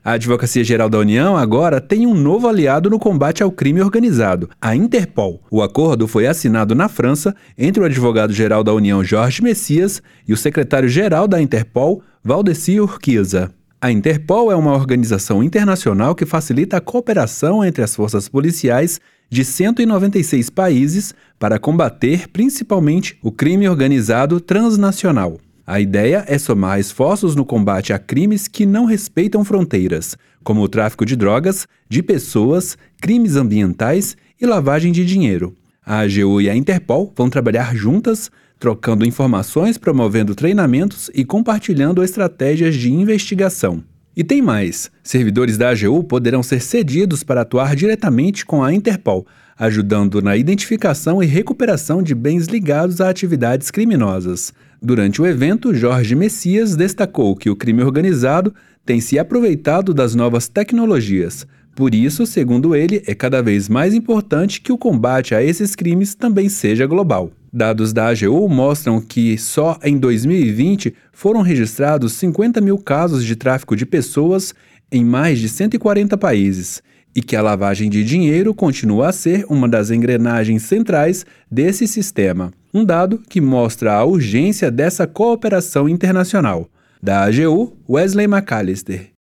A Advocacia Geral da União agora tem um novo aliado no combate ao crime organizado, a Interpol. O acordo foi assinado na França entre o advogado-geral da União, Jorge Messias, e o secretário-geral da Interpol, Valdeci Urquiza. A Interpol é uma organização internacional que facilita a cooperação entre as forças policiais de 196 países para combater principalmente o crime organizado transnacional. A ideia é somar esforços no combate a crimes que não respeitam fronteiras, como o tráfico de drogas, de pessoas, crimes ambientais e lavagem de dinheiro. A AGU e a Interpol vão trabalhar juntas, trocando informações, promovendo treinamentos e compartilhando estratégias de investigação. E tem mais: servidores da AGU poderão ser cedidos para atuar diretamente com a Interpol, ajudando na identificação e recuperação de bens ligados a atividades criminosas. Durante o evento, Jorge Messias destacou que o crime organizado tem se aproveitado das novas tecnologias. Por isso, segundo ele, é cada vez mais importante que o combate a esses crimes também seja global. Dados da AGU mostram que só em 2020 foram registrados 50 mil casos de tráfico de pessoas em mais de 140 países, e que a lavagem de dinheiro continua a ser uma das engrenagens centrais desse sistema. Um dado que mostra a urgência dessa cooperação internacional. Da AGU, Wesley McAllister.